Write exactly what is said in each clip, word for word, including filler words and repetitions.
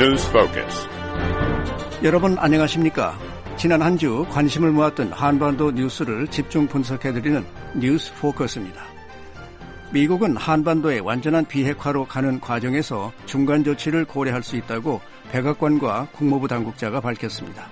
News Focus. 여러분 안녕하십니까? 지난 한 주 관심을 모았던 한반도 뉴스를 집중 분석해드리는 뉴스 포커스입니다. 미국은 한반도의 완전한 비핵화로 가는 과정에서 중간 조치를 고려할 수 있다고 백악관과 국무부 당국자가 밝혔습니다.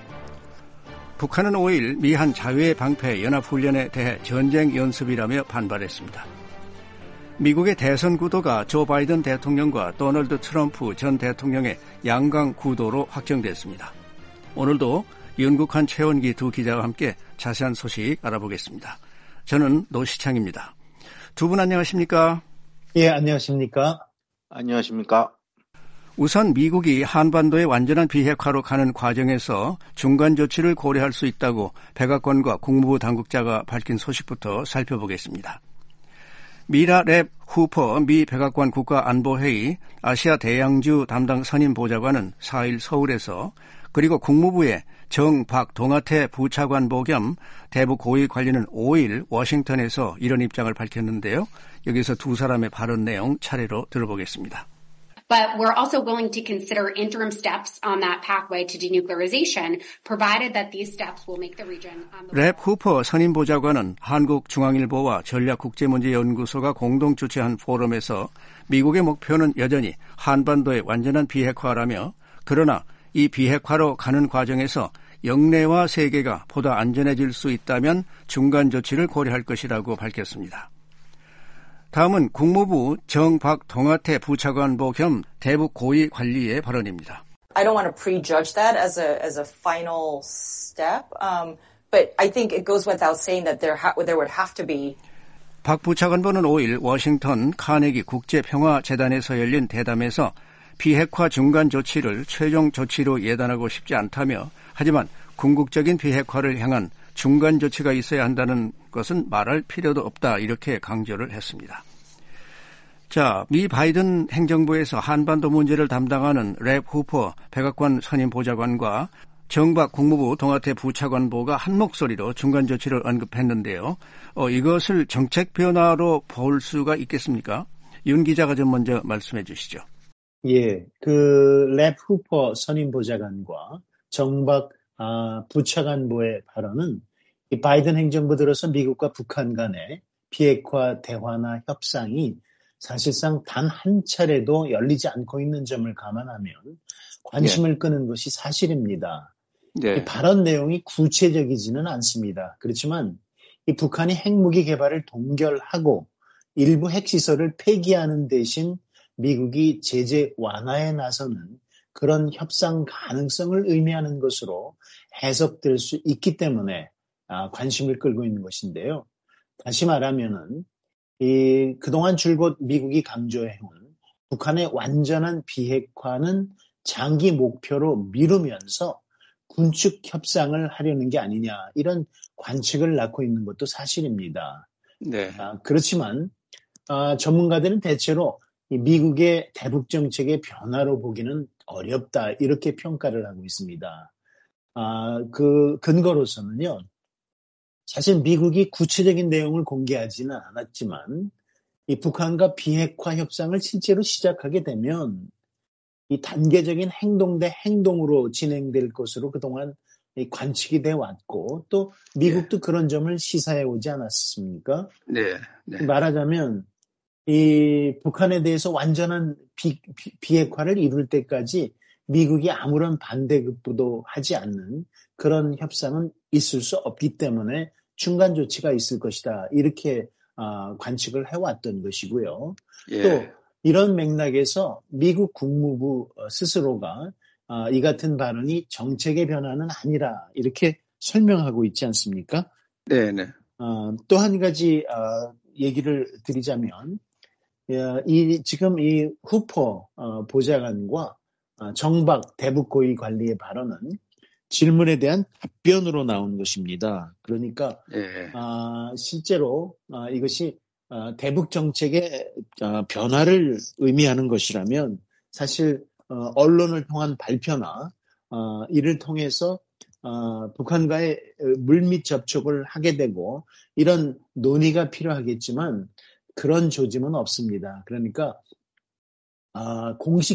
북한은 오일 미한 자유의 방패 연합훈련에 대해 전쟁 연습이라며 반발했습니다. 미국의 대선 구도가 조 바이든 대통령과 도널드 트럼프 전 대통령의 양강 구도로 확정됐습니다. 오늘도 윤국한 최원기 두 기자와 함께 자세한 소식 알아보겠습니다. 저는 노시창입니다. 두 분 안녕하십니까? 예, 안녕하십니까? 안녕하십니까? 우선 미국이 한반도의 완전한 비핵화로 가는 과정에서 중간 조치를 고려할 수 있다고 백악관과 국무부 당국자가 밝힌 소식부터 살펴보겠습니다. 미라 랩 후퍼 미 백악관 국가안보회의 아시아 대양주 담당 선임 보좌관은 사 일 서울에서 그리고 국무부의 정, 박, 동아태 부차관보 겸 대북 고위 관리는 오 일 워싱턴에서 이런 입장을 밝혔는데요. 여기서 두 사람의 발언 내용 차례로 들어보겠습니다. But we're also willing to consider interim steps on that pathway to denuclearization, provided that these steps will make the region. 랩 후퍼 선임 보좌관은 한국중앙일보와 전략국제문제연구소가 공동 주최한 포럼에서 미국의 목표는 여전히 한반도의 완전한 비핵화라며, 그러나 이 비핵화로 가는 과정에서 영내와 세계가 보다 안전해질 수 있다면 중간 조치를 고려할 것이라고 밝혔습니다. 다음은 국무부 정, 박, 동아태 부차관보 겸 대북 고위 관리의 발언입니다. I don't want to prejudge that as a as a final step, um, but I think it goes without saying that there ha- there would have to be. 박 부차관보는 오 일 워싱턴 카네기 국제평화재단에서 열린 대담에서 비핵화 중간 조치를 최종 조치로 예단하고 싶지 않다며, 하지만 궁극적인 비핵화를 향한 중간 조치가 있어야 한다는 것은 말할 필요도 없다, 이렇게 강조를 했습니다. 자, 미 바이든 행정부에서 한반도 문제를 담당하는 랩 후퍼 백악관 선임 보좌관과 정박 국무부 동아태 부차관보가 한 목소리로 중간 조치를 언급했는데요. 어, 이것을 정책 변화로 볼 수가 있겠습니까? 윤 기자가 좀 먼저 말씀해 주시죠. 예, 그 랩 후퍼 선임 보좌관과 정박 아, 부차관보의 발언은 이 바이든 행정부 들어서 미국과 북한 간의 비핵화 대화나 협상이 사실상 단 한 차례도 열리지 않고 있는 점을 감안하면 관심을 네. 끄는 것이 사실입니다. 네. 이 발언 내용이 구체적이지는 않습니다. 그렇지만 이 북한이 핵무기 개발을 동결하고 일부 핵시설을 폐기하는 대신 미국이 제재 완화에 나서는 그런 협상 가능성을 의미하는 것으로 해석될 수 있기 때문에 관심을 끌고 있는 것인데요. 다시 말하면은 이 그동안 줄곧 미국이 강조해온 북한의 완전한 비핵화는 장기 목표로 미루면서 군축 협상을 하려는 게 아니냐, 이런 관측을 낳고 있는 것도 사실입니다. 네. 아, 그렇지만 아, 전문가들은 대체로 이 미국의 대북 정책의 변화로 보기는 어렵다, 이렇게 평가를 하고 있습니다. 아, 그 근거로서는요, 사실 미국이 구체적인 내용을 공개하지는 않았지만 이 북한과 비핵화 협상을 실제로 시작하게 되면 이 단계적인 행동 대 행동으로 진행될 것으로 그동안 관측이 돼 왔고, 또 미국도 네. 그런 점을 시사해 오지 않았습니까? 네. 네. 말하자면 이 북한에 대해서 완전한 비, 비, 비핵화를 이룰 때까지 미국이 아무런 반대급부도 하지 않는 그런 협상은 있을 수 없기 때문에 중간 조치가 있을 것이다, 이렇게 어, 관측을 해왔던 것이고요. 예. 또 이런 맥락에서 미국 국무부 스스로가 어, 이 같은 발언이 정책의 변화는 아니라 이렇게 설명하고 있지 않습니까? 네네. 어, 또 한 가지 어, 얘기를 드리자면 이 지금 이 후퍼 어, 보좌관과 어, 정박 대북 고위 관리의 발언은 질문에 대한 답변으로 나온 것입니다. 그러니까 예. 어, 실제로 어, 이것이 어, 대북 정책의 어, 변화를 의미하는 것이라면 사실 어, 언론을 통한 발표나 어, 이를 통해서 어, 북한과의 물밑 접촉을 하게 되고 이런 논의가 필요하겠지만 그런 조짐은 없습니다. 그러니까 아,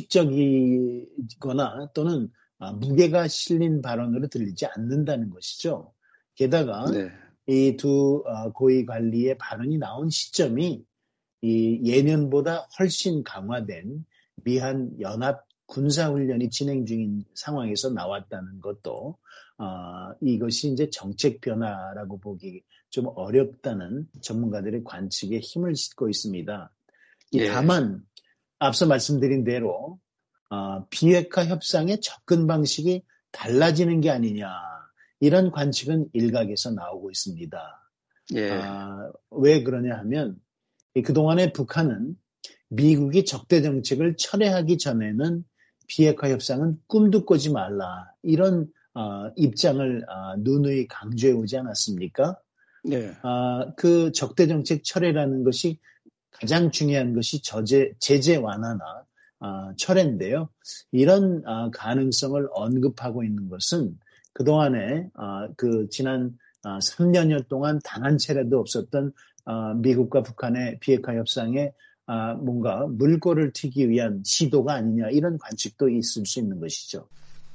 공식적이거나 또는 아, 무게가 실린 발언으로 들리지 않는다는 것이죠. 게다가 네. 이 두 고위 관리의 발언이 나온 시점이 이 예년보다 훨씬 강화된 미한 연합 군사훈련이 진행 중인 상황에서 나왔다는 것도 아, 이것이 이제 정책 변화라고 보기 좀 어렵다는 전문가들의 관측에 힘을 싣고 있습니다. 이 예. 다만 앞서 말씀드린 대로 어, 비핵화 협상의 접근 방식이 달라지는 게 아니냐 이런 관측은 일각에서 나오고 있습니다. 예. 아, 왜 그러냐 하면 그동안에 북한은 미국이 적대 정책을 철회하기 전에는 비핵화 협상은 꿈도 꾸지 말라 이런 어, 입장을 어, 누누이 강조해 오지 않았습니까? 네. 어, 그 적대 정책 철회라는 것이 가장 중요한 것이 저제, 제재 완화나 어, 철회인데요. 이런 어, 가능성을 언급하고 있는 것은 그동안에 어, 그 지난 어, 삼 년여 동안 단 한 차례도 없었던 어, 미국과 북한의 비핵화 협상에 어, 뭔가 물꼬를 트기 위한 시도가 아니냐 이런 관측도 있을 수 있는 것이죠.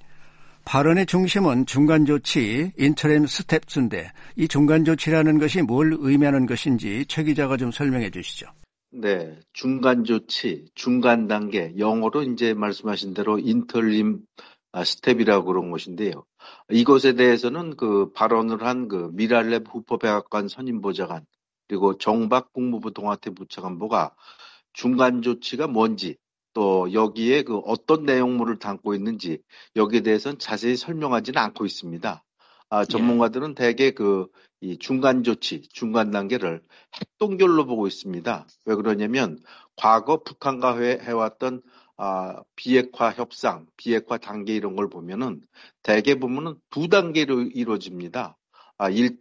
발언의 중심은 중간조치, 인터림 스텝스인데 이 중간조치라는 것이 뭘 의미하는 것인지 최 기자가 좀 설명해 주시죠. 네, 중간조치, 중간 단계, 영어로 이제 말씀하신 대로 인터림 스텝이라고 그런 것인데요. 이것에 대해서는 그 발언을 한 그 미랄렙 후퍼 백악관 선임보좌관 그리고 정박 국무부 동아태 부차관보가 중간 조치가 뭔지 또 여기에 그 어떤 내용물을 담고 있는지 여기에 대해서는 자세히 설명하지는 않고 있습니다. 아, 전문가들은 대개 그 이 중간 조치, 중간 단계를 핵동결로 보고 있습니다. 왜 그러냐면 과거 북한과 해, 해왔던 아, 비핵화 협상, 비핵화 단계 이런 걸 보면은 대개 보면은 두 단계로 이루어집니다. 아, 일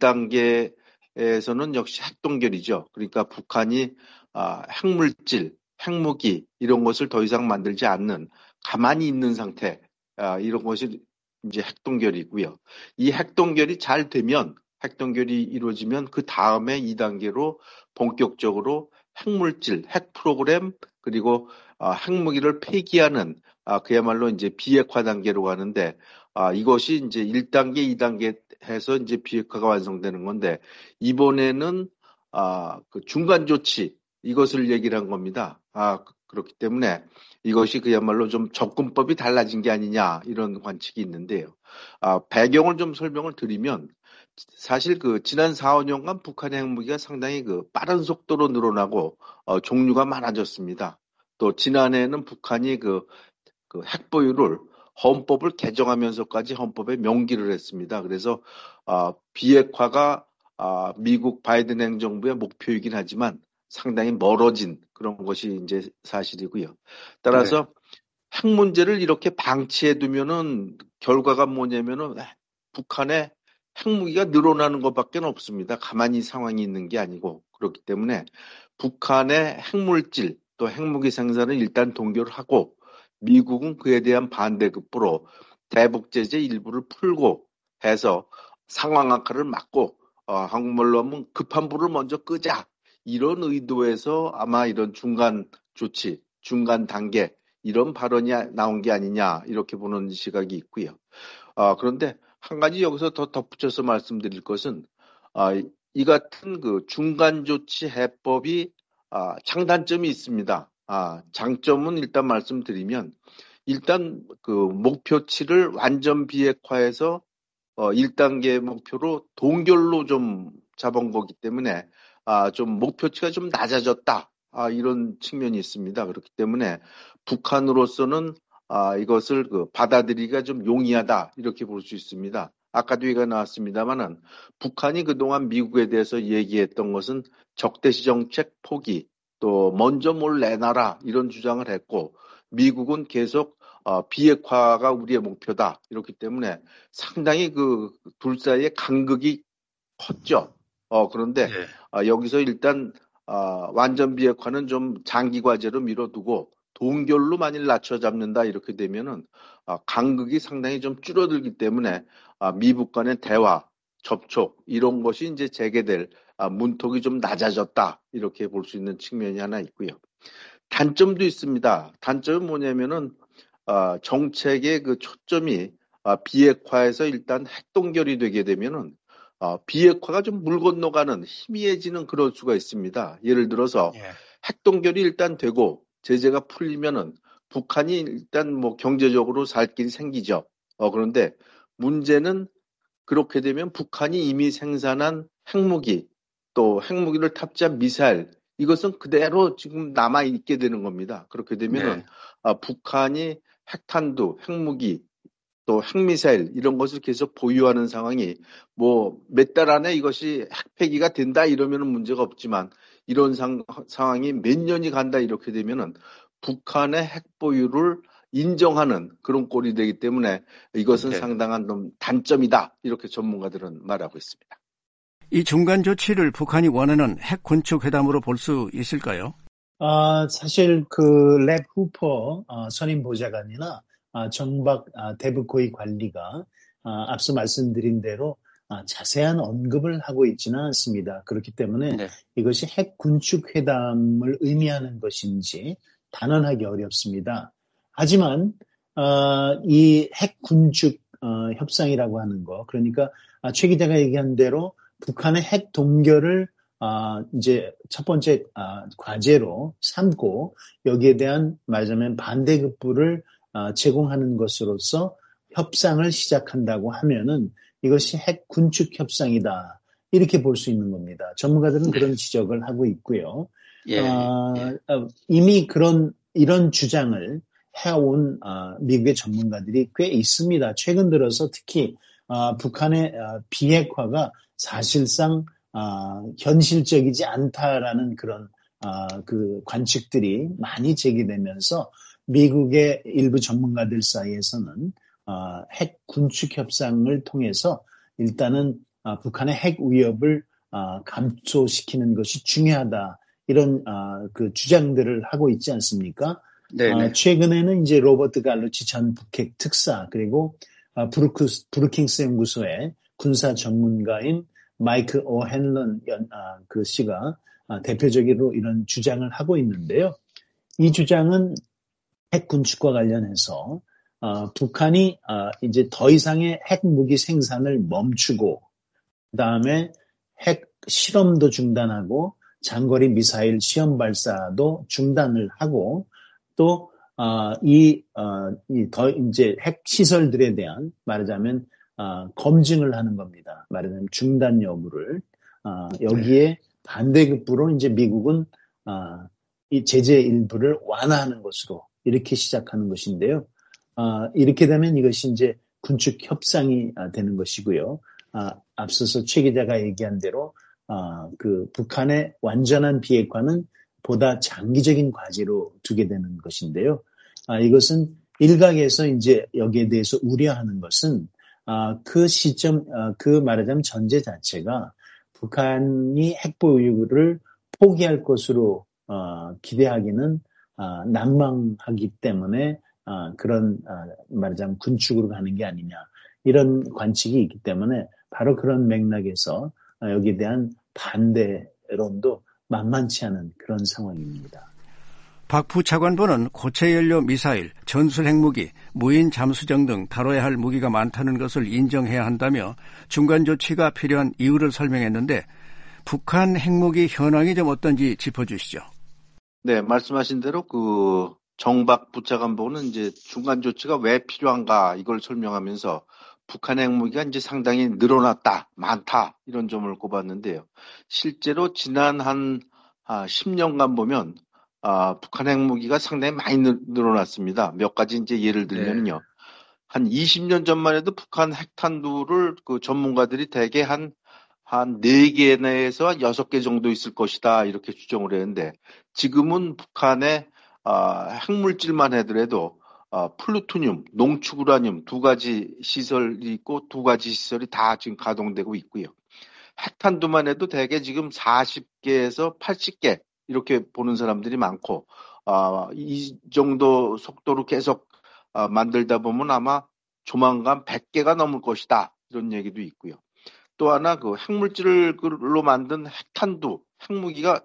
단계에서는 역시 핵동결이죠. 그러니까 북한이 아, 핵물질, 핵무기 이런 것을 더 이상 만들지 않는 가만히 있는 상태 아, 이런 것이 이제 핵동결이고요. 이 핵동결이 잘 되면 핵동결이 이루어지면 그 다음에 이 단계로 본격적으로 핵물질, 핵 프로그램 그리고 아, 핵무기를 폐기하는 아, 그야말로 이제 비핵화 단계로 가는데 아, 이것이 이제 일 단계, 이 단계 해서 이제 비핵화가 완성되는 건데 이번에는 아, 그 중간 조치 이것을 얘기를 한 겁니다. 아, 그렇기 때문에 이것이 그야말로 좀 접근법이 달라진 게 아니냐 이런 관측이 있는데요. 아, 배경을 좀 설명을 드리면 사실 그 지난 사, 오 년간 북한의 핵무기가 상당히 그 빠른 속도로 늘어나고 어, 종류가 많아졌습니다. 또 지난해에는 북한이 그, 그 핵보유를 헌법을 개정하면서까지 헌법에 명기를 했습니다. 그래서 어, 비핵화가 어, 미국 바이든 행정부의 목표이긴 하지만 상당히 멀어진 그런 것이 이제 사실이고요. 따라서 네. 핵 문제를 이렇게 방치해 두면은 결과가 뭐냐면은 북한의 핵무기가 늘어나는 것밖에 없습니다. 가만히 상황이 있는 게 아니고 그렇기 때문에 북한의 핵물질 또 핵무기 생산을 일단 동결을 하고 미국은 그에 대한 반대급부로 대북 제재 일부를 풀고 해서 상황 악화를 막고 어, 한국말로 하면 급한 불을 먼저 끄자 이런 의도에서 아마 이런 중간 조치, 중간 단계 이런 발언이 나온 게 아니냐 이렇게 보는 시각이 있고요. 어, 그런데 한 가지 여기서 더 덧붙여서 말씀드릴 것은 아, 이 같은 그 중간 조치 해법이 아, 장단점이 있습니다. 아, 장점은 일단 말씀드리면 일단 그 목표치를 완전 비핵화해서 어, 일 단계 목표로 동결로 좀 잡은 거기 때문에 아, 좀 목표치가 좀 낮아졌다. 아, 이런 측면이 있습니다. 그렇기 때문에 북한으로서는 아, 이것을 그 받아들이기가 좀 용이하다. 이렇게 볼 수 있습니다. 아까도 얘기가 나왔습니다만은 북한이 그동안 미국에 대해서 얘기했던 것은 적대시 정책 포기, 또 먼저 뭘 내놔라 이런 주장을 했고 미국은 계속 어, 비핵화가 우리의 목표다. 이렇기 때문에 상당히 그 둘 사이의 간극이 컸죠. 어, 그런데 네. 어, 여기서 일단 어, 완전 비핵화는 좀 장기 과제로 미뤄두고 동결로 만일 낮춰 잡는다 이렇게 되면은 어, 간극이 상당히 좀 줄어들기 때문에 어, 미북 간의 대화, 접촉 이런 것이 이제 재개될 어, 문턱이 좀 낮아졌다 이렇게 볼 수 있는 측면이 하나 있고요. 단점도 있습니다. 단점은 뭐냐면은 어, 정책의 그 초점이 어, 비핵화에서 일단 핵동결이 되게 되면은 어, 비핵화가 좀 물 건너가는 희미해지는 그럴 수가 있습니다. 예를 들어서 예. 핵동결이 일단 되고 제재가 풀리면은 북한이 일단 뭐 경제적으로 살 길이 생기죠. 어, 그런데 문제는 그렇게 되면 북한이 이미 생산한 핵무기 또 핵무기를 탑재한 미사일 이것은 그대로 지금 남아 있게 되는 겁니다. 그렇게 되면은 네. 아, 북한이 핵탄두, 핵무기 또 핵미사일 이런 것을 계속 보유하는 상황이 뭐 몇 달 안에 이것이 핵폐기가 된다 이러면은 문제가 없지만 이런 상, 상황이 몇 년이 간다 이렇게 되면은 북한의 핵 보유를 인정하는 그런 꼴이 되기 때문에 이것은 네. 상당한 좀 단점이다 이렇게 전문가들은 말하고 있습니다. 이 중간 조치를 북한이 원하는 핵 군축 회담으로 볼 수 있을까요? 아, 사실 그 랩 후퍼 어, 선임 보좌관이나 아, 정박 아, 대북고위 관리가 아, 앞서 말씀드린 대로 아, 자세한 언급을 하고 있지는 않습니다. 그렇기 때문에 네. 이것이 핵 군축 회담을 의미하는 것인지 단언하기 어렵습니다. 하지만 어, 이 핵 군축 어, 협상이라고 하는 거, 그러니까 아, 최 기자가 얘기한 대로 북한의 핵 동결을 아, 이제 첫 번째 아, 과제로 삼고 여기에 대한 말하자면 반대급부를 아, 제공하는 것으로서 협상을 시작한다고 하면은 이것이 핵 군축 협상이다. 이렇게 볼 수 있는 겁니다. 전문가들은 그런 지적을 하고 있고요. 예, 어, 예. 어, 이미 그런 이런 주장을 해온 어, 미국의 전문가들이 꽤 있습니다. 최근 들어서 특히 어, 북한의 어, 비핵화가 사실상 어, 현실적이지 않다라는 그런 어, 그 관측들이 많이 제기되면서 미국의 일부 전문가들 사이에서는 어, 핵 군축 협상을 통해서 일단은 어, 북한의 핵 위협을 어, 감소시키는 것이 중요하다 이런 어, 그 주장들을 하고 있지 않습니까? 네네. 어, 최근에는 이제 로버트 갈루치 전 북핵 특사 그리고 어, 브루크스, 브루킹스 연구소의 군사 전문가인 마이크 오헨런 아, 그 씨가 아, 대표적으로 이런 주장을 하고 있는데요. 이 주장은 핵 군축과 관련해서 어, 북한이 어, 이제 더 이상의 핵 무기 생산을 멈추고 그다음에 핵 실험도 중단하고 장거리 미사일 시험 발사도 중단을 하고 또 어, 이, 어, 이 더 이제 핵 시설들에 대한 말하자면 어, 검증을 하는 겁니다. 말하자면 중단 여부를 어, 여기에 반대급부로 이제 미국은 어, 이 제재 일부를 완화하는 것으로 이렇게 시작하는 것인데요. 어, 이렇게 되면 이것이 이제 군축 협상이 되는 것이고요. 아, 앞서서 최 기자가 얘기한 대로 아, 그 북한의 완전한 비핵화는 보다 장기적인 과제로 두게 되는 것인데요. 아, 이것은 일각에서 이제 여기에 대해서 우려하는 것은 아, 그 시점, 아, 그 말하자면 전제 자체가 북한이 핵 보유를 포기할 것으로 어, 기대하기는 아, 난망하기 때문에 아, 그런 아, 말하자면 군축으로 가는 게 아니냐 이런 관측이 있기 때문에 바로 그런 맥락에서 여기에 대한 반대론도 만만치 않은 그런 상황입니다. 박 부차관보는 고체연료 미사일, 전술 핵무기, 무인 잠수정 등 다뤄야 할 무기가 많다는 것을 인정해야 한다며 중간 조치가 필요한 이유를 설명했는데 북한 핵무기 현황이 좀 어떤지 짚어주시죠. 네, 말씀하신 대로 그 정박 부차관보는 이제 중간 조치가 왜 필요한가 이걸 설명하면서 북한 핵무기가 이제 상당히 늘어났다, 많다 이런 점을 꼽았는데요. 실제로 지난 한 아, 십 년간 보면 아, 북한 핵무기가 상당히 많이 늘, 늘어났습니다. 몇 가지 이제 예를 들면요. 네. 한 이십 년 전만 해도 북한 핵탄두를 그 전문가들이 대개 한 한 네 개 내에서 여섯 개 정도 있을 것이다 이렇게 추정을 했는데 지금은 북한의 아, 핵물질만 하더라도 아, 플루토늄, 농축우라늄 두 가지 시설이 있고 두 가지 시설이 다 지금 가동되고 있고요. 핵탄두만 해도 대개 지금 사십 개에서 팔십 개 이렇게 보는 사람들이 많고 아, 이 정도 속도로 계속 아, 만들다 보면 아마 조만간 백 개가 넘을 것이다 이런 얘기도 있고요. 또 하나 그 핵물질로 만든 핵탄두, 핵무기가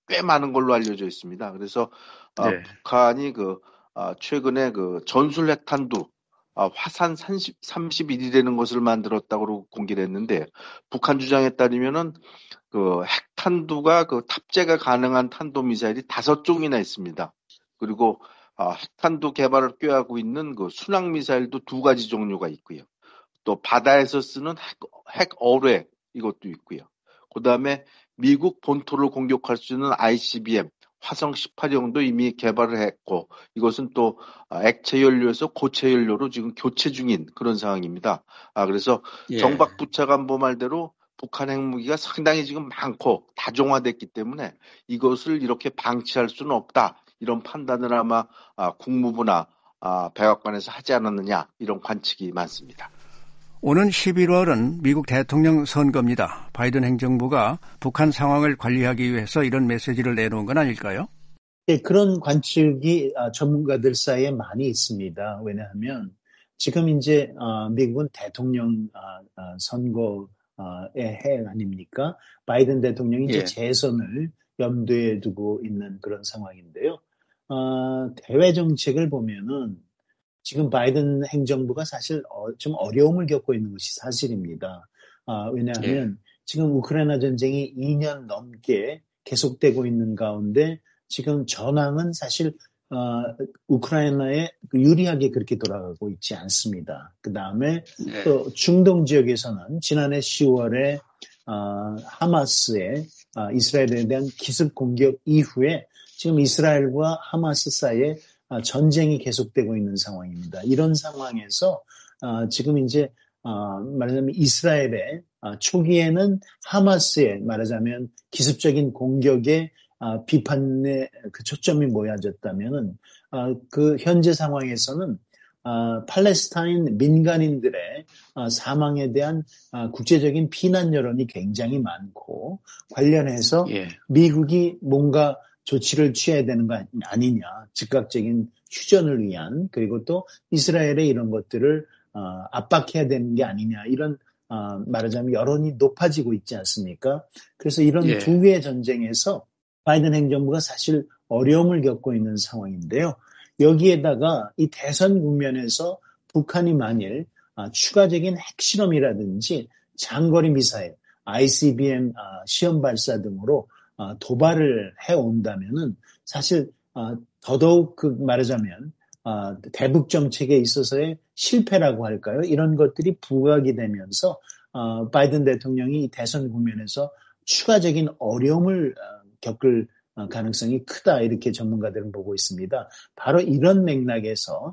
꽤 많은 걸로 알려져 있습니다. 그래서 아, 네. 북한이 그 아, 최근에 그 전술 핵탄두 아, 화산 삼십일 이라는 것을 만들었다고 공개를 했는데 북한 주장에 따르면은 그 핵탄두가 그 탑재가 가능한 탄도미사일이 다섯 종이나 있습니다. 그리고 아, 핵탄두 개발을 꾀하고 있는 그 순항미사일도 두 가지 종류가 있고요. 또 바다에서 쓰는 핵, 핵 어뢰 이것도 있고요. 그 다음에 미국 본토를 공격할 수 있는 아이씨비엠 화성 십팔형도 이미 개발을 했고 이것은 또 액체 연료에서 고체 연료로 지금 교체 중인 그런 상황입니다. 아 그래서 예. 정박 부차관보 말대로 북한 핵무기가 상당히 지금 많고 다종화됐기 때문에 이것을 이렇게 방치할 수는 없다. 이런 판단을 아마 국무부나 백악관에서 하지 않았느냐 이런 관측이 많습니다. 오는 십일월은 미국 대통령 선거입니다. 바이든 행정부가 북한 상황을 관리하기 위해서 이런 메시지를 내놓은 건 아닐까요? 네, 그런 관측이 전문가들 사이에 많이 있습니다. 왜냐하면 지금 이제 미국은 대통령 선거의 해 아닙니까? 바이든 대통령이 이제 예. 재선을 염두에 두고 있는 그런 상황인데요. 어, 대외 정책을 보면은 지금 바이든 행정부가 사실 어, 좀 어려움을 겪고 있는 것이 사실입니다. 아, 왜냐하면 예. 지금 우크라이나 전쟁이 이 년 넘게 계속되고 있는 가운데 지금 전황은 사실 어, 우크라이나에 유리하게 그렇게 돌아가고 있지 않습니다. 그 다음에 예. 또 중동 지역에서는 지난해 시월에 어, 하마스의 어, 이스라엘에 대한 기습 공격 이후에 지금 이스라엘과 하마스 사이에 전쟁이 계속되고 있는 상황입니다. 이런 상황에서 지금 이제 말하자면 이스라엘의 초기에는 하마스의 말하자면 기습적인 공격에 비판의 그 초점이 모여졌다면은 그 현재 상황에서는 팔레스타인 민간인들의 사망에 대한 국제적인 비난 여론이 굉장히 많고 관련해서 예. 미국이 뭔가 조치를 취해야 되는 거 아니냐, 즉각적인 휴전을 위한 그리고 또 이스라엘의 이런 것들을 어, 압박해야 되는 게 아니냐 이런 어, 말하자면 여론이 높아지고 있지 않습니까? 그래서 이런 예. 두 개의 전쟁에서 바이든 행정부가 사실 어려움을 겪고 있는 상황인데요. 여기에다가 이 대선 국면에서 북한이 만일 어, 추가적인 핵실험이라든지 장거리 미사일, 아이씨비엠 어, 시험 발사 등으로 도발을 해온다면은 사실 더더욱 그 말하자면 대북 정책에 있어서의 실패라고 할까요? 이런 것들이 부각이 되면서 바이든 대통령이 대선 국면에서 추가적인 어려움을 겪을 가능성이 크다 이렇게 전문가들은 보고 있습니다. 바로 이런 맥락에서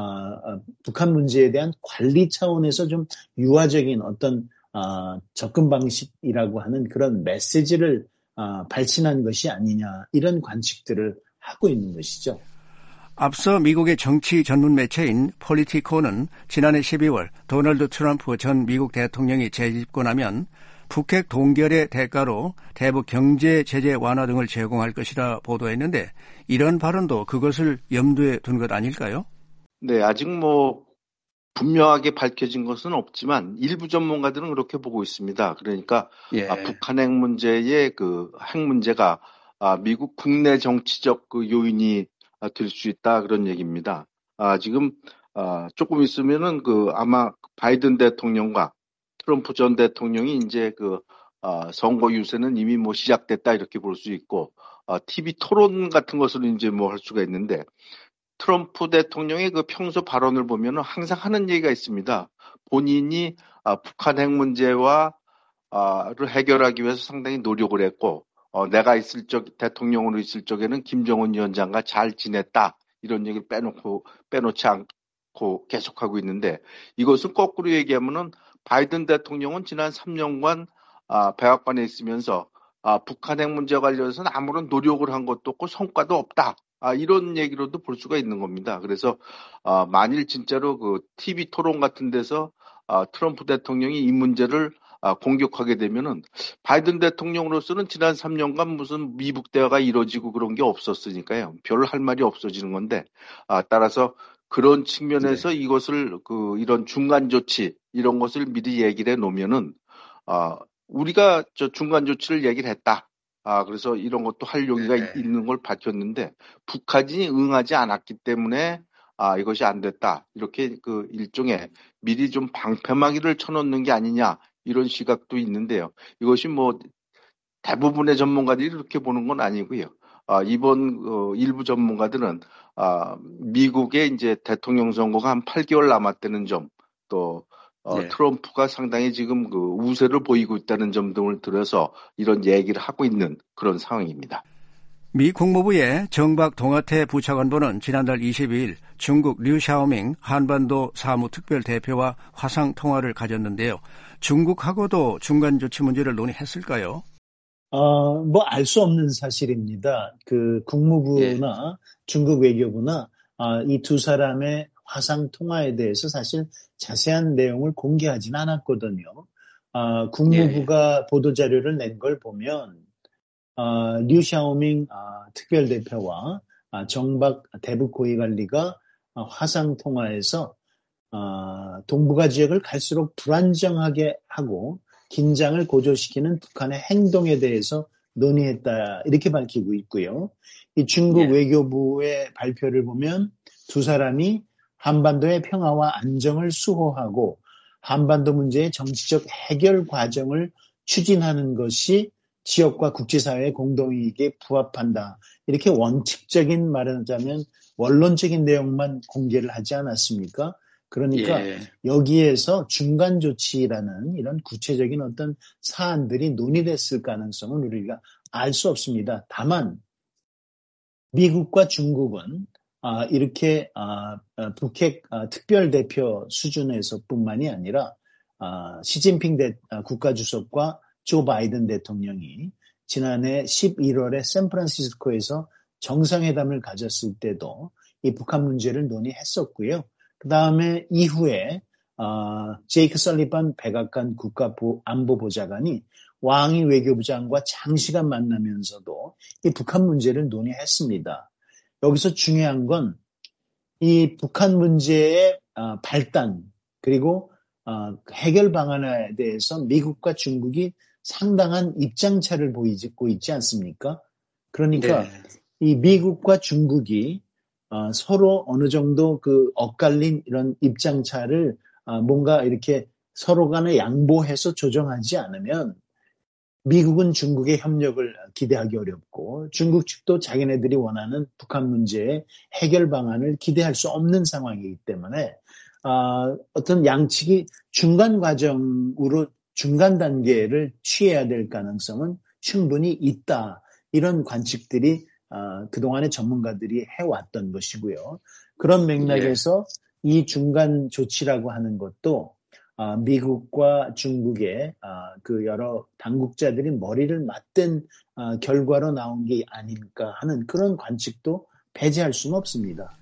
북한 문제에 대한 관리 차원에서 좀 유화적인 어떤 접근 방식이라고 하는 그런 메시지를 아, 발신한 것이 아니냐 이런 관측들을 하고 있는 것이죠. 앞서 미국의 정치 전문 매체인 폴리티코는 지난해 십이월 도널드 트럼프 전 미국 대통령이 재집권하면 북핵 동결의 대가로 대북 경제 제재 완화 등을 제공할 것이라 보도했는데 이런 발언도 그것을 염두에 둔 것 아닐까요? 네, 아직 뭐 분명하게 밝혀진 것은 없지만 일부 전문가들은 그렇게 보고 있습니다. 그러니까 예. 아, 북한 핵 문제의 그 핵 문제가 아, 미국 국내 정치적 그 요인이 아, 될 수 있다 그런 얘기입니다. 아, 지금 아, 조금 있으면은 그 아마 바이든 대통령과 트럼프 전 대통령이 이제 그 아, 선거 유세는 이미 뭐 시작됐다 이렇게 볼 수 있고 아, 티비 토론 같은 것을 이제 뭐 할 수가 있는데. 트럼프 대통령의 그 평소 발언을 보면은 항상 하는 얘기가 있습니다. 본인이 아, 북한 핵 문제와 아를 해결하기 위해서 상당히 노력을 했고, 어, 내가 있을 적 대통령으로 있을 적에는 김정은 위원장과 잘 지냈다 이런 얘기를 빼놓고 빼놓지 않고 계속하고 있는데 이것을 거꾸로 얘기하면은 바이든 대통령은 지난 삼 년간 아, 백악관에 있으면서 아, 북한 핵 문제와 관련해서는 아무런 노력을 한 것도 없고 성과도 없다. 아, 이런 얘기로도 볼 수가 있는 겁니다. 그래서, 아, 만일 진짜로 그 티비 토론 같은 데서, 아, 트럼프 대통령이 이 문제를, 아, 공격하게 되면은, 바이든 대통령으로서는 지난 삼 년간 무슨 미북 대화가 이루어지고 그런 게 없었으니까요. 별 할 말이 없어지는 건데, 아, 따라서 그런 측면에서 네. 이것을 그, 이런 중간 조치, 이런 것을 미리 얘기를 해 놓으면은, 아, 우리가 저 중간 조치를 얘기를 했다. 아, 그래서 이런 것도 할 용의가 네. 있는 걸 밝혔는데 북한이 응하지 않았기 때문에 아, 이것이 안 됐다. 이렇게 그 일종의 미리 좀 방패막이를 쳐놓는 게 아니냐 이런 시각도 있는데요. 이것이 뭐 대부분의 전문가들이 이렇게 보는 건 아니고요. 아, 이번 어, 일부 전문가들은 아, 미국의 이제 대통령 선거가 한 팔 개월 남았다는 점, 또 어, 네. 트럼프가 상당히 지금 그 우세를 보이고 있다는 점 등을 들어서 이런 얘기를 하고 있는 그런 상황입니다. 미 국무부의 정박 동아태 부차관보는 지난달 이십이일 중국 류샤오밍 한반도 사무특별대표와 화상 통화를 가졌는데요. 중국하고도 중간 조치 문제를 논의했을까요? 어, 뭐 알 수 없는 사실입니다. 그 국무부나 예. 중국 외교부나 어, 이 두 사람의 화상 통화에 대해서 사실 자세한 내용을 공개하진 않았거든요. 어, 국무부가 예. 보도자료를 낸 걸 보면 어, 류샤오밍 어, 특별대표와 어, 정박 대북 고위관리가 어, 화상 통화에서 어, 동북아 지역을 갈수록 불안정하게 하고 긴장을 고조시키는 북한의 행동에 대해서 논의했다 이렇게 밝히고 있고요. 이 중국 예. 외교부의 발표를 보면 두 사람이 한반도의 평화와 안정을 수호하고 한반도 문제의 정치적 해결 과정을 추진하는 것이 지역과 국제사회의 공동이익에 부합한다. 이렇게 원칙적인 말하자면 원론적인 내용만 공개를 하지 않았습니까? 그러니까 예. 여기에서 중간 조치라는 이런 구체적인 어떤 사안들이 논의됐을 가능성은 우리가 알 수 없습니다. 다만 미국과 중국은 아, 이렇게 아, 북핵 아, 특별대표 수준에서뿐만이 아니라 아, 시진핑 대, 아, 국가주석과 조 바이든 대통령이 지난해 십일월에 샌프란시스코에서 정상회담을 가졌을 때도 이 북한 문제를 논의했었고요. 그 다음에 이후에 어, 제이크 설리반 백악관 국가안보보좌관이 왕이 외교부장과 장시간 만나면서도 이 북한 문제를 논의했습니다. 여기서 중요한 건 이 북한 문제의 어, 발단 그리고 어, 해결 방안에 대해서 미국과 중국이 상당한 입장차를 보이고 있지 않습니까? 그러니까 네. 이 미국과 중국이 어, 서로 어느 정도 그 엇갈린 이런 입장차를 어, 뭔가 이렇게 서로 간에 양보해서 조정하지 않으면 미국은 중국의 협력을 기대하기 어렵고 중국 측도 자기네들이 원하는 북한 문제의 해결 방안을 기대할 수 없는 상황이기 때문에 어, 어떤 양측이 중간 과정으로 중간 단계를 취해야 될 가능성은 충분히 있다. 이런 관측들이 어, 그동안의 전문가들이 해왔던 것이고요. 그런 맥락에서 예. 이 중간 조치라고 하는 것도 어, 미국과 중국의 어, 그 여러 당국자들이 머리를 맞댄 어, 결과로 나온 게 아닐까 하는 그런 관측도 배제할 수는 없습니다.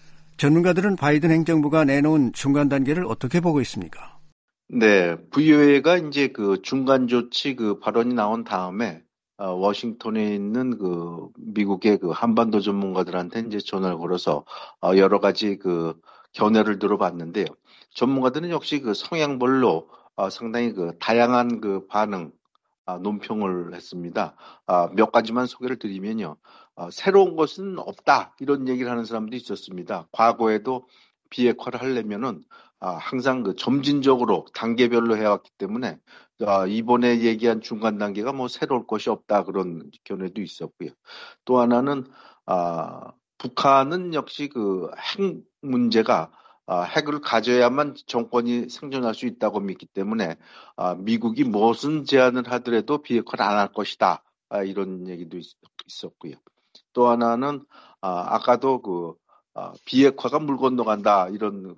전문가들은 바이든 행정부가 내놓은 중간 단계를 어떻게 보고 있습니까? 네, 브이오에이가 이제 그 중간 조치 그 발언이 나온 다음에 어, 워싱턴에 있는 그 미국의 그 한반도 전문가들한테 이제 전화를 걸어서 어, 여러 가지 그 견해를 들어봤는데요. 전문가들은 역시 그 성향별로 어, 상당히 그 다양한 그 반응, 아, 논평을 했습니다. 아, 몇 가지만 소개를 드리면요. 어, 새로운 것은 없다 이런 얘기를 하는 사람도 있었습니다. 과거에도 비핵화를 하려면은 아, 항상 그 점진적으로 단계별로 해왔기 때문에 아, 이번에 얘기한 중간 단계가 뭐 새로울 것이 없다 그런 견해도 있었고요. 또 하나는 아, 북한은 역시 그 핵 문제가 아, 핵을 가져야만 정권이 생존할 수 있다고 믿기 때문에 아, 미국이 무슨 제안을 하더라도 비핵화를 안 할 것이다 아, 이런 얘기도 있, 있었고요. 또 하나는 아, 아까도 그 아, 비핵화가 물 건너간다 이런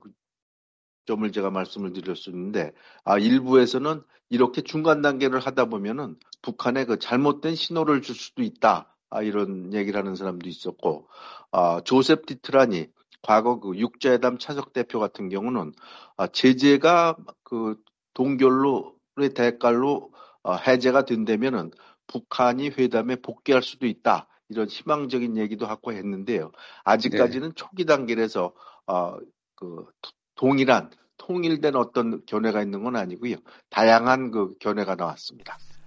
점을 제가 말씀을 드렸었는데 아, 일부에서는 이렇게 중간 단계를 하다 보면은 북한에 그 잘못된 신호를 줄 수도 있다 아, 이런 얘기를 하는 사람도 있었고 아, 조셉 디트라니 과거 그 육자회담 차석 대표 같은 경우는 아, 제재가 그 동결로의 대가로 어, 해제가 된다면은 북한이 회담에 복귀할 수도 있다 이런 희망적인 얘기도 하고 했는데요. 아직까지는 네. 초기 단계에서 어, 그 동일한 통일된 어떤 견해가 있는 건 아니고요. 다양한 그 견해가 나왔습니다.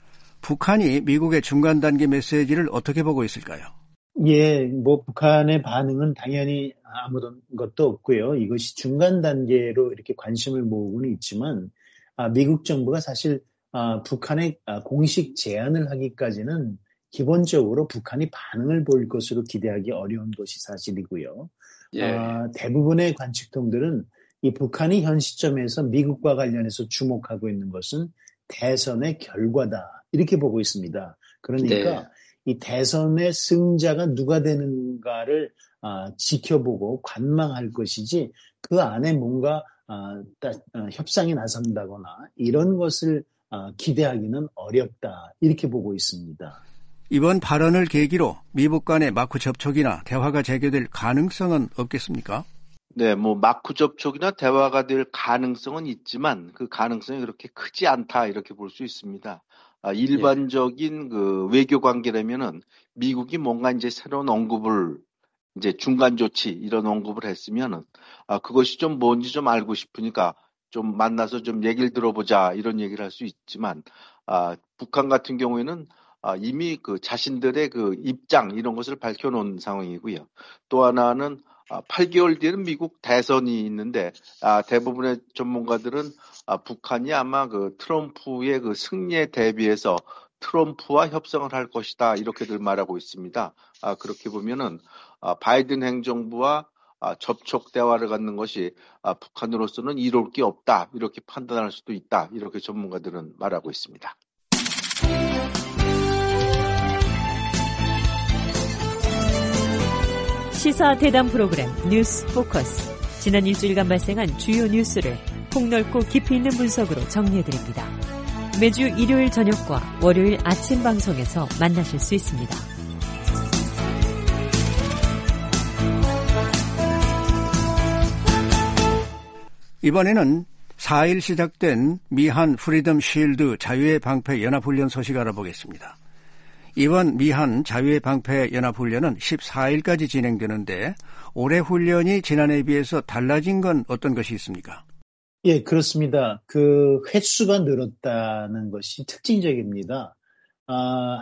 북한이 미국의 중간 단계 메시지를 어떻게 보고 있을까요? 예, 뭐 북한의 반응은 당연히 아무런 것도 없고요. 이것이 중간 단계로 이렇게 관심을 모으고는 있지만 아, 미국 정부가 사실 아, 북한의 아, 공식 제안을 하기까지는 기본적으로 북한이 반응을 보일 것으로 기대하기 어려운 것이 사실이고요. 예. 아, 대부분의 관측통들은 이 북한이 현 시점에서 미국과 관련해서 주목하고 있는 것은 대선의 결과다 이렇게 보고 있습니다. 그러니까 네. 이 대선의 승자가 누가 되는가를 아, 지켜보고 관망할 것이지 그 안에 뭔가 아, 따, 아, 협상에 나선다거나 이런 것을 아, 기대하기는 어렵다 이렇게 보고 있습니다. 이번 발언을 계기로 미북 간의 마크 접촉이나 대화가 재개될 가능성은 없겠습니까? 네, 뭐 마크 접촉이나 대화가 될 가능성은 있지만 그 가능성이 그렇게 크지 않다 이렇게 볼 수 있습니다. 아, 일반적인 그 외교 관계라면은 미국이 뭔가 이제 새로운 언급을 이제 중간 조치 이런 언급을 했으면은 아 그것이 좀 뭔지 좀 알고 싶으니까 좀 만나서 좀 얘기를 들어보자 이런 얘기를 할 수 있지만 아 북한 같은 경우에는 아 이미 그 자신들의 그 입장 이런 것을 밝혀놓은 상황이고요. 또 하나는 아, 팔 개월 뒤에는 미국 대선이 있는데 아, 대부분의 전문가들은 아, 북한이 아마 그 트럼프의 그 승리에 대비해서 트럼프와 협상을 할 것이다 이렇게들 말하고 있습니다. 아, 그렇게 보면은 아, 바이든 행정부와 아, 접촉 대화를 갖는 것이 아, 북한으로서는 이로울 게 없다 이렇게 판단할 수도 있다 이렇게 전문가들은 말하고 있습니다. 시사 대담 프로그램 뉴스 포커스. 지난 일주일간 발생한 주요 뉴스를 폭넓고 깊이 있는 분석으로 정리해드립니다. 매주 일요일 저녁과 월요일 아침 방송에서 만나실 수 있습니다. 이번에는 사 일 시작된 미한 프리덤 쉴드 자유의 방패 연합훈련 소식 알아보겠습니다. 이번 미한 자유의 방패 연합훈련은 십사 일까지 진행되는데 올해 훈련이 지난해에 비해서 달라진 건 어떤 것이 있습니까? 예, 그렇습니다. 그 횟수가 늘었다는 것이 특징적입니다. 아,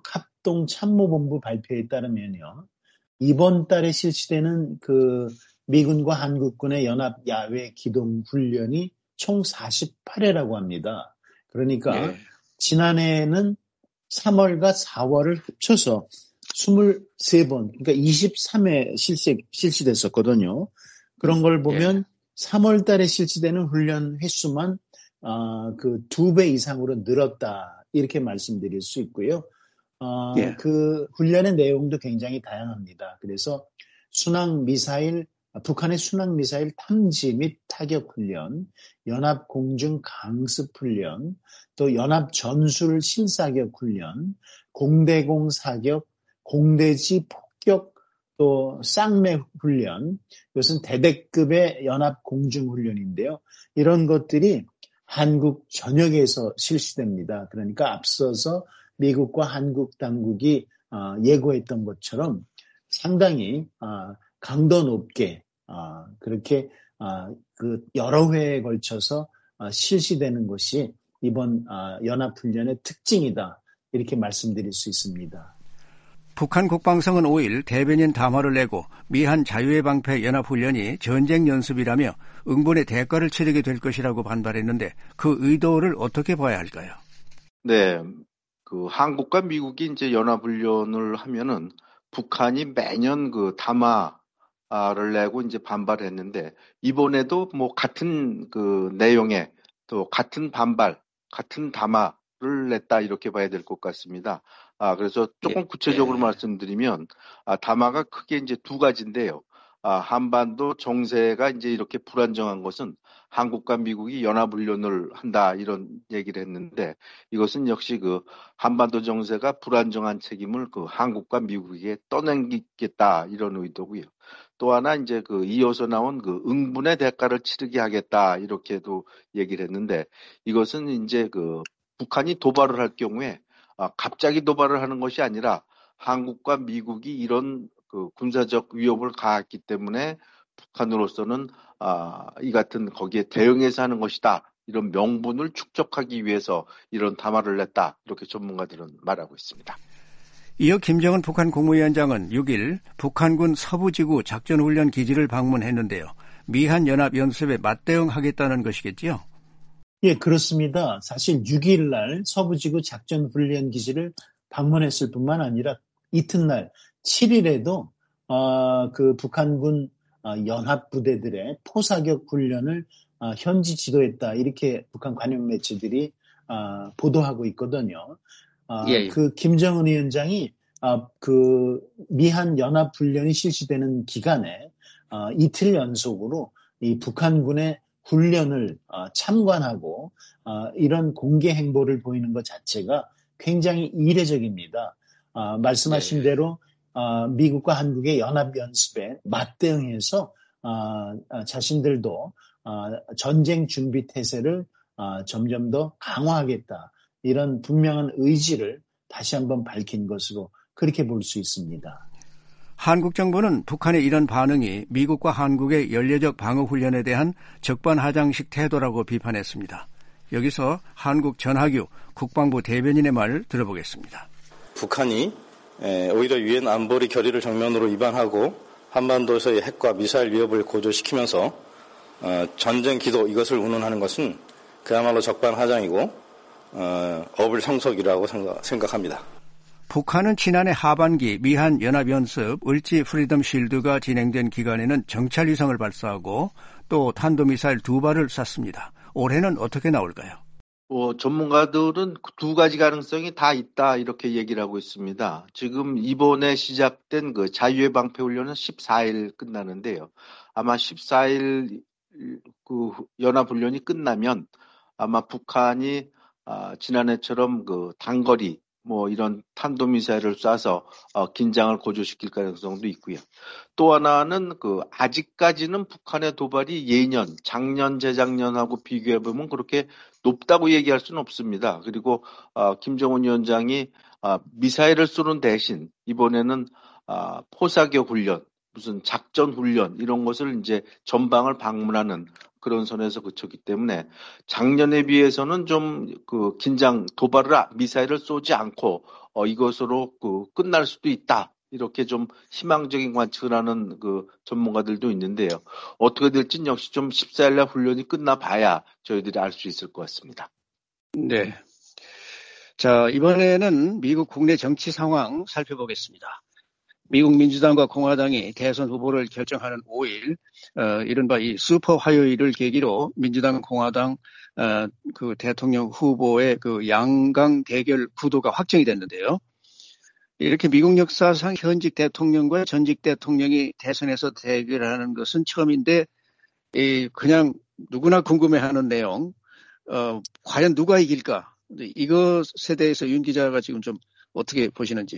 한국합동참모본부 발표에 따르면요. 이번 달에 실시되는 그 미군과 한국군의 연합 야외 기동 훈련이 총 사십팔 회라고 합니다. 그러니까 네. 지난해에는 삼월과 사월을 합쳐서 이십삼 번, 그러니까 이십삼 회 실시, 실시됐었거든요. 그런 걸 보면 예. 삼월 달에 실시되는 훈련 횟수만 어, 그 두 배 이상으로 늘었다 이렇게 말씀드릴 수 있고요. 어, 예. 그 훈련의 내용도 굉장히 다양합니다. 그래서 순항 미사일, 북한의 순항 미사일 탐지 및 타격 훈련, 연합 공중 강습 훈련, 또 연합 전술 실사격 훈련, 공대공 사격, 공대지 폭격, 또 쌍매 훈련, 이것은 대대급의 연합 공중 훈련인데요. 이런 것들이 한국 전역에서 실시됩니다. 그러니까 앞서서 미국과 한국 당국이 예고했던 것처럼 상당히 강도 높게 그렇게 그 여러 회에 걸쳐서 실시되는 것이 이번 연합훈련의 특징이다. 이렇게 말씀드릴 수 있습니다. 북한 국방성은 오 일 대변인 담화를 내고 미한 자유의 방패 연합훈련이 전쟁 연습이라며 응분의 대가를 치르게 될 것이라고 반발했는데 그 의도를 어떻게 봐야 할까요? 네, 그 한국과 미국이 이제 연합훈련을 하면은 북한이 매년 그 담화를 내고 이제 반발했는데 이번에도 뭐 같은 그 내용에 또 같은 반발, 같은 담화를 냈다 이렇게 봐야 될 것 같습니다. 아, 그래서 조금 구체적으로 예. 말씀드리면, 아, 담화가 크게 이제 두 가지인데요. 아, 한반도 정세가 이제 이렇게 불안정한 것은 한국과 미국이 연합훈련을 한다 이런 얘기를 했는데 이것은 역시 그 한반도 정세가 불안정한 책임을 그 한국과 미국에게 떠넘기겠다 이런 의도고요. 또 하나 이제 그 이어서 나온 그 응분의 대가를 치르게 하겠다 이렇게도 얘기를 했는데 이것은 이제 그 북한이 도발을 할 경우에 아, 갑자기 도발을 하는 것이 아니라 한국과 미국이 이런 그 군사적 위협을 가했기 때문에 북한으로서는 아, 이 같은 거기에 대응해서 하는 것이다. 이런 명분을 축적하기 위해서 이런 담화를 냈다. 이렇게 전문가들은 말하고 있습니다. 이어 김정은 북한 국무위원장은 육 일 북한군 서부지구 작전훈련 기지를 방문했는데요. 미한연합연습에 맞대응하겠다는 것이겠지요? 예, 그렇습니다. 사실 육 일 날 서부지구 작전훈련 기지를 방문했을 뿐만 아니라 이튿날 칠 일에도 어, 그 북한군 어, 연합부대들의 포사격 훈련을 어, 현지 지도했다. 이렇게 북한 관영 매체들이 어, 보도하고 있거든요. 어, 예. 그 김정은 위원장이 어, 그 미한 연합훈련이 실시되는 기간에 어, 이틀 연속으로 이 북한군의 훈련을 어, 참관하고 어, 이런 공개 행보를 보이는 것 자체가 굉장히 이례적입니다. 어, 말씀하신 네. 대로 어, 미국과 한국의 연합연습에 맞대응해서 어, 자신들도 어, 전쟁 준비 태세를 어, 점점 더 강화하겠다. 이런 분명한 의지를 다시 한번 밝힌 것으로 그렇게 볼 수 있습니다. 한국 정부는 북한의 이런 반응이 미국과 한국의 연례적 방어훈련에 대한 적반하장식 태도라고 비판했습니다. 여기서 한국 전하규 국방부 대변인의 말 들어보겠습니다. 북한이 오히려 유엔 안보리 결의를 정면으로 위반하고 한반도에서의 핵과 미사일 위협을 고조시키면서 전쟁 기도 이것을 운운하는 것은 그야말로 적반하장이고 어불성설이라고 생각합니다. 북한은 지난해 하반기 미한 연합연습 을지 프리덤 실드가 진행된 기간에는 정찰 위성을 발사하고 또 탄도미사일 두 발을 쐈습니다. 올해는 어떻게 나올까요? 어, 전문가들은 두 가지 가능성이 다 있다 이렇게 얘기를 하고 있습니다. 지금 이번에 시작된 그 자유의 방패 훈련은 십사 일 끝나는데요. 아마 십사 일 그 연합훈련이 끝나면 아마 북한이 아, 지난해처럼 그 단거리 뭐 이런 탄도미사일을 쏴서 어, 긴장을 고조시킬 가능성도 있고요. 또 하나는 그 아직까지는 북한의 도발이 예년, 작년, 재작년하고 비교해 보면 그렇게 높다고 얘기할 수는 없습니다. 그리고 어, 김정은 위원장이 어, 미사일을 쏘는 대신 이번에는 어, 포사격 훈련, 무슨 작전 훈련 이런 것을 이제 전방을 방문하는 그런 선에서 그쳤기 때문에 작년에 비해서는 좀 그 긴장 도발을 미사일을 쏘지 않고 어, 이것으로 그 끝날 수도 있다 이렇게 좀 희망적인 관측을 하는 그 전문가들도 있는데요. 어떻게 될지는 역시 좀 십사 일 날 훈련이 끝나봐야 저희들이 알 수 있을 것 같습니다. 네. 자, 이번에는 미국 국내 정치 상황 살펴보겠습니다. 미국 민주당과 공화당이 대선 후보를 결정하는 오 일, 어, 이른바 이 슈퍼 화요일을 계기로 민주당, 공화당, 어, 그 대통령 후보의 그 양강 대결 구도가 확정이 됐는데요. 이렇게 미국 역사상 현직 대통령과 전직 대통령이 대선에서 대결하는 것은 처음인데, 이 그냥 누구나 궁금해하는 내용, 어, 과연 누가 이길까? 이것에 대해서 윤 기자가 지금 좀 어떻게 보시는지요?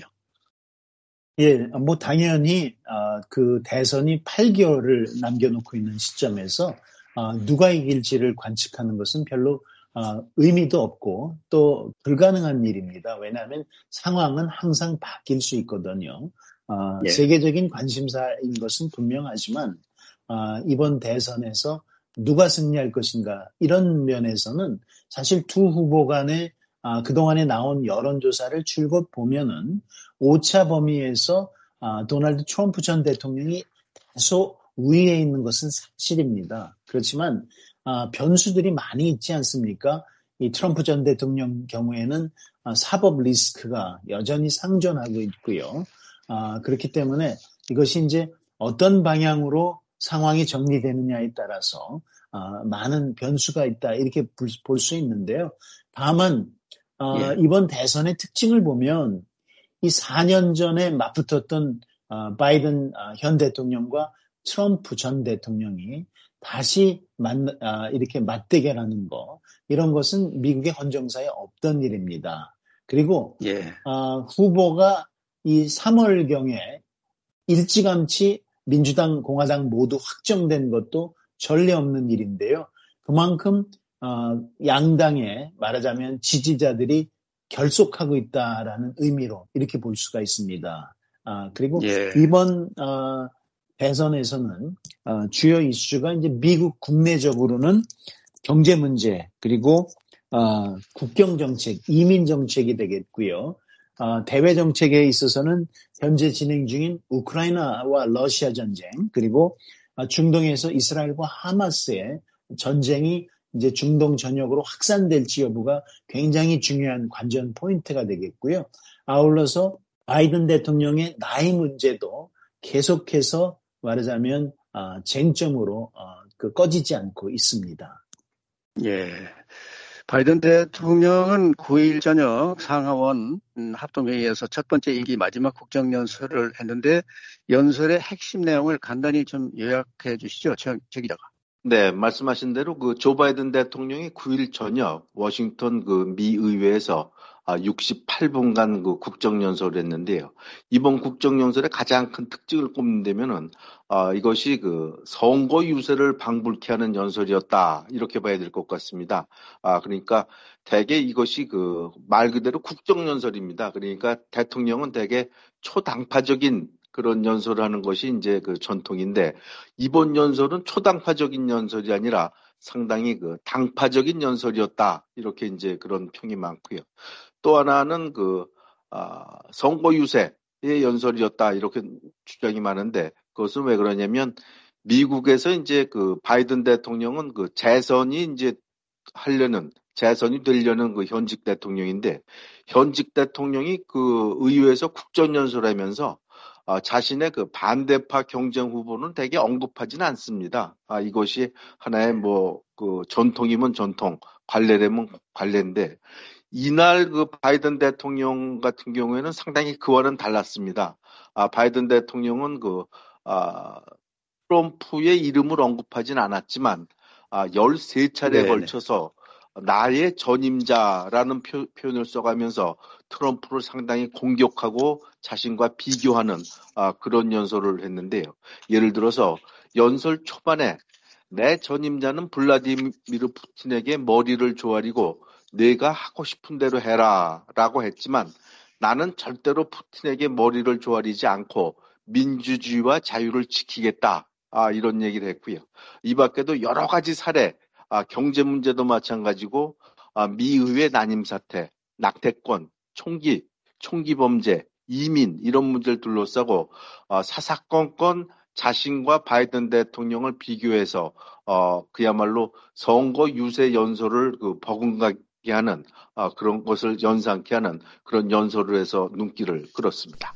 예, 뭐 당연히 어, 그 대선이 팔 개월을 남겨놓고 있는 시점에서 어, 누가 이길지를 관측하는 것은 별로 어, 의미도 없고 또 불가능한 일입니다. 왜냐하면 상황은 항상 바뀔 수 있거든요. 어, 예. 세계적인 관심사인 것은 분명하지만 어, 이번 대선에서 누가 승리할 것인가 이런 면에서는 사실 두 후보 간에 아, 그동안에 나온 여론조사를 줄곧 보면은 오차 범위에서 아, 도널드 트럼프 전 대통령이 다소 우위에 있는 것은 사실입니다. 그렇지만 아, 변수들이 많이 있지 않습니까? 이 트럼프 전 대통령 경우에는 아, 사법 리스크가 여전히 상존하고 있고요. 아, 그렇기 때문에 이것이 이제 어떤 방향으로 상황이 정리되느냐에 따라서 아, 많은 변수가 있다 이렇게 볼 수 있는데요. 다만 어, 예. 이번 대선의 특징을 보면 이 사 년 전에 맞붙었던 어, 바이든 어, 현 대통령과 트럼프 전 대통령이 다시 만, 어, 이렇게 맞대결하는 거 이런 것은 미국의 헌정사에 없던 일입니다. 그리고 예. 어, 후보가 이 삼월경에 일찌감치 민주당, 공화당 모두 확정된 것도 전례 없는 일인데요. 그만큼 어, 양당의 말하자면 지지자들이 결속하고 있다라는 의미로 이렇게 볼 수가 있습니다. 아, 그리고 예. 이번 어, 대선에서는 어, 주요 이슈가 이제 미국 국내적으로는 경제 문제 그리고 어, 국경 정책, 이민 정책이 되겠고요. 어, 대외 정책에 있어서는 현재 진행 중인 우크라이나와 러시아 전쟁 그리고 어, 중동에서 이스라엘과 하마스의 전쟁이 이제 중동 전역으로 확산될지 여부가 굉장히 중요한 관전 포인트가 되겠고요. 아울러서 바이든 대통령의 나이 문제도 계속해서 말하자면 어, 쟁점으로 어, 그 꺼지지 않고 있습니다. 예. 바이든 대통령은 구일 저녁 상하원 합동회의에서 첫 번째 임기 마지막 국정연설을 했는데 연설의 핵심 내용을 간단히 좀 요약해 주시죠, 최, 최 기자가. 네, 말씀하신 대로 그 조 바이든 대통령이 구일 저녁 워싱턴 그 미 의회에서 육십팔 분간 그 국정연설을 했는데요. 이번 국정연설의 가장 큰 특징을 꼽는다면은 아, 이것이 그 선거 유세를 방불케 하는 연설이었다 이렇게 봐야 될 것 같습니다. 아, 그러니까 대개 이것이 그 말 그대로 국정연설입니다. 그러니까 대통령은 대개 초당파적인 그런 연설을 하는 것이 이제 그 전통인데 이번 연설은 초당파적인 연설이 아니라 상당히 그 당파적인 연설이었다 이렇게 이제 그런 평이 많고요. 또 하나는 그 아, 선거 유세의 연설이었다 이렇게 주장이 많은데 그것은 왜 그러냐면 미국에서 이제 그 바이든 대통령은 그 재선이 이제 하려는 재선이 되려는 그 현직 대통령인데 현직 대통령이 그 의회에서 국정연설하면서 아, 자신의 그 반대파 경쟁 후보는 대개 언급하지는 않습니다. 아, 이것이 하나의 뭐 그 전통이면 전통, 관례라면 관례인데 이날 그 바이든 대통령 같은 경우에는 상당히 그와는 달랐습니다. 아, 바이든 대통령은 그 아, 트럼프의 이름을 언급하진 않았지만 아, 열세 차례에 네네. 걸쳐서 나의 전임자라는 표, 표현을 써가면서 트럼프를 상당히 공격하고 자신과 비교하는 아, 그런 연설을 했는데요. 예를 들어서 연설 초반에 내 전임자는 블라디미르 푸틴에게 머리를 조아리고 내가 하고 싶은 대로 해라 라고 했지만 나는 절대로 푸틴에게 머리를 조아리지 않고 민주주의와 자유를 지키겠다. 아, 이런 얘기를 했고요. 이 밖에도 여러 가지 사례 아, 경제 문제도 마찬가지고 아, 미의회 난임 사태, 낙태권, 총기, 총기 범죄, 이민 이런 문제를 둘러싸고 아, 사사건건 자신과 바이든 대통령을 비교해서 어, 그야말로 선거 유세 연설을 그 버금가게 하는 아, 그런 것을 연상케 하는 그런 연설을 해서 눈길을 끌었습니다.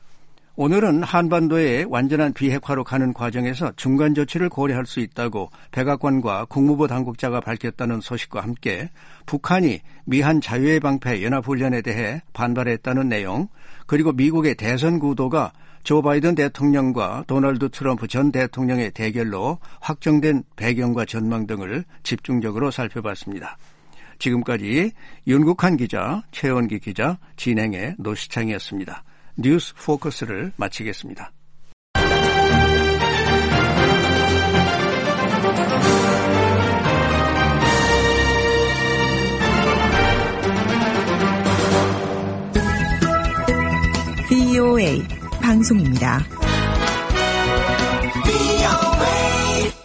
오늘은 한반도의 완전한 비핵화로 가는 과정에서 중간 조치를 고려할 수 있다고 백악관과 국무부 당국자가 밝혔다는 소식과 함께 북한이 미한 자유의 방패 연합훈련에 대해 반발했다는 내용, 그리고 미국의 대선 구도가 조 바이든 대통령과 도널드 트럼프 전 대통령의 대결로 확정된 배경과 전망 등을 집중적으로 살펴봤습니다. 지금까지 윤국한 기자, 최원기 기자, 진행의 노시창이었습니다. 뉴스 포커스를 마치겠습니다. 브이오에이 방송입니다.